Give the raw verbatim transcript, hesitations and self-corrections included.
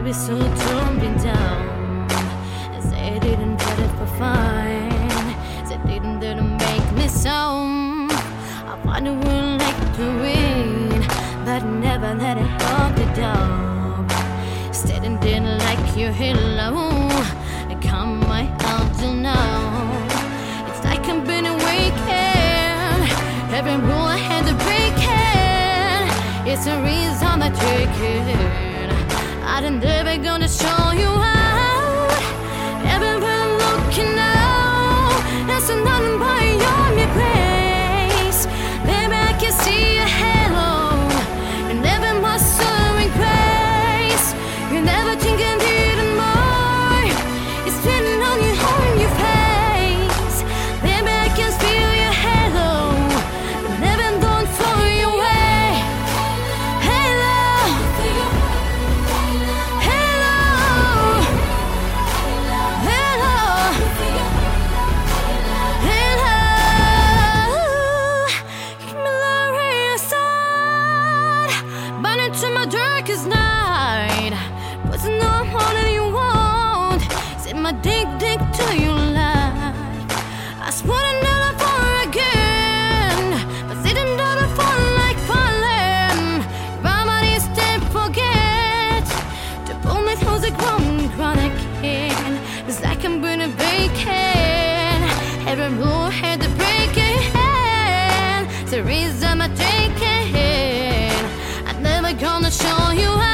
Baby, so don't be down. Say it didn't get it for fine. Say it didn't didn't make me sound. I find a world like to win, but never let it hold you down. Standing there like you're hello. Come my out till now. It's like I've been awakened. Every rule I had to break it. It's a reason I take it. I didn't ever gonna show you out. Everywhere looking now. There's nothing but your me grace. Baby, I can see your halo. You never must serving grace. You never think I needed more. It's spinning on you, on your face. Baby, I can feel your halo. You never don't throw you away. Halo, halo, halo, halo. Keep me lying aside, burning to my darkest night. But no more than you want. Set my dick dick to your life. I swear to never fall again. But sit another fall like falling. Remedy step forget to pull me through the ground ground again. It's like I'm gonna break it. Every rule had to break it. The reason I take it. I'm never gonna show you how.